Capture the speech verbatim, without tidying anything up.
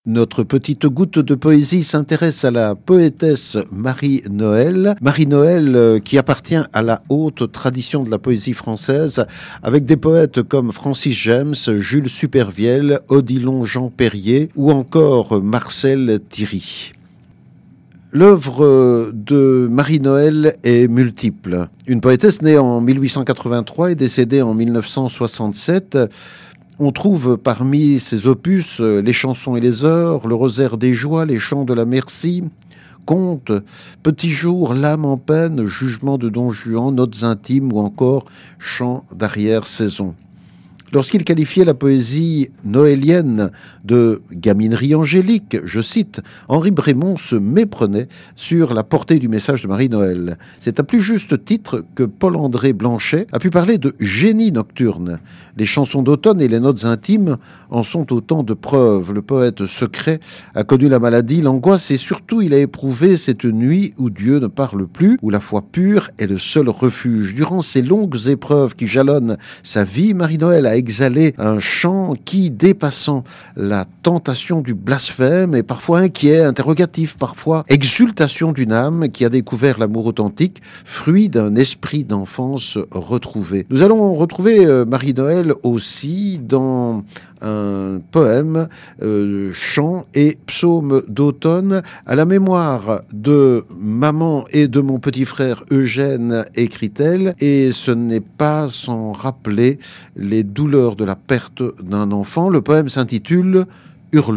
Notre petite goutte de poésie s'intéresse à la poétesse Marie-Noëlle. Marie-Noëlle euh, qui appartient à la haute tradition de la poésie française, avec des poètes comme Francis James, Jules Supervielle, Odilon Jean Perrier ou encore Marcel Thierry. L'œuvre de Marie-Noëlle est multiple. Une poétesse née en mille huit cent quatre-vingt-trois et décédée en mille neuf cent soixante-sept. On trouve parmi ses opus les chansons et les heures, le rosaire des joies, les chants de la merci, contes, Petit jour, l'âme en peine, jugement de Don Juan, notes intimes ou encore chants d'arrière-saison. Lorsqu'il qualifiait la poésie noélienne de gaminerie angélique, je cite, Henri Brémond se méprenait sur la portée du message de Marie-Noëlle. C'est à plus juste titre que Paul-André Blanchet a pu parler de génie nocturne. Les chansons d'automne et les notes intimes en sont autant de preuves. Le poète secret a connu la maladie, l'angoisse et surtout il a éprouvé cette nuit où Dieu ne parle plus, où la foi pure est le seul refuge. Durant ces longues épreuves qui jalonnent sa vie, Marie-Noëlle a exhalé un chant qui, dépassant la tentation du blasphème, est parfois inquiet, interrogatif, parfois exultation d'une âme qui a découvert l'amour authentique, fruit d'un esprit d'enfance retrouvé. Nous allons retrouver euh, Marie-Noëlle aussi dans un poème, euh, chant et psaume d'automne à la mémoire de maman et de mon petit frère Eugène, écrit-elle, et ce n'est pas sans rappeler les douleurs de la perte d'un enfant. Le poème s'intitule « Hurlement ».